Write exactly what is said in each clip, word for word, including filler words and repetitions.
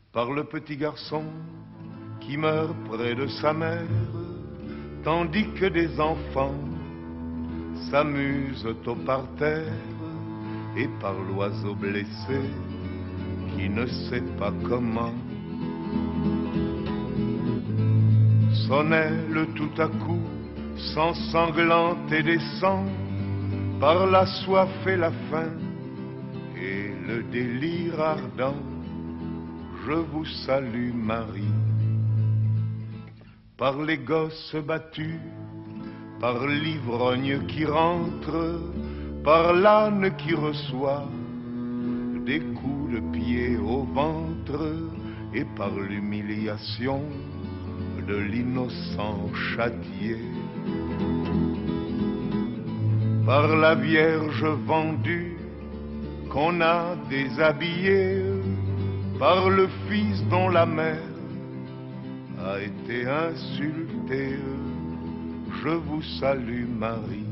par le petit garçon qui meurt près de sa mère, tandis que des enfants s'amusent au parterre, et par l'oiseau blessé qui ne sait pas comment son aile tout à coup s'ensanglante et descend par la soif et la faim et le délire ardent. Je vous salue Marie. Par les gosses battus, par l'ivrogne qui rentre, par l'âne qui reçoit des coups de pied au ventre, et par l'humiliation de l'innocent châtié. Par la Vierge vendue qu'on a déshabillée, par le Fils dont la mère a été insultée, je vous salue Marie.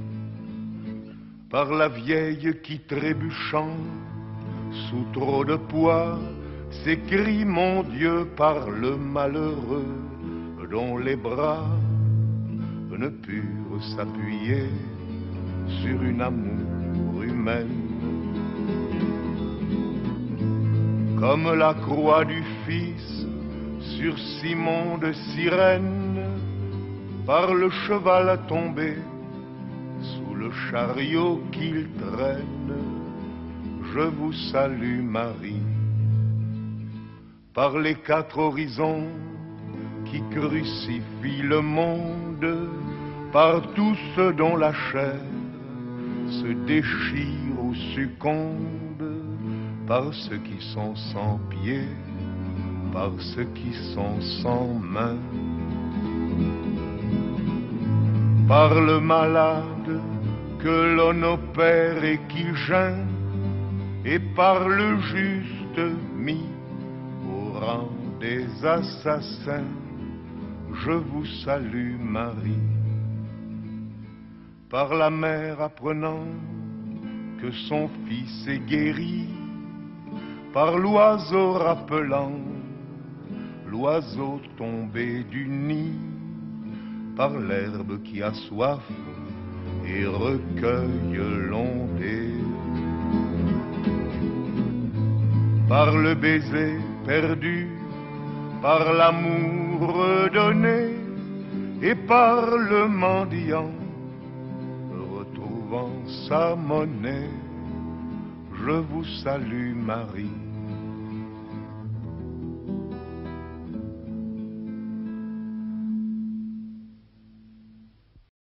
Par la vieille qui trébuchant sous trop de poids s'écrie mon Dieu, par le malheureux dont les bras ne purent s'appuyer sur une amour humaine. Comme la croix du Fils sur Simon de Cyrène, par le cheval tombé sous le chariot qu'il traîne, je vous salue Marie. Par les quatre horizons qui crucifient le monde, par tous ceux dont la chair se déchire ou succombe, par ceux qui sont sans pieds, par ceux qui sont sans mains, par le malade que l'on opère et qui geint, et par le juste mis au rang des assassins, je vous salue Marie. Par la mère apprenant que son fils est guéri, par l'oiseau rappelant l'oiseau tombé du nid, par l'herbe qui a soif et recueille l'ondée, par le baiser perdu, par l'amour redonné, et par le mendiant retrouvant sa monnaie, je vous salue Marie.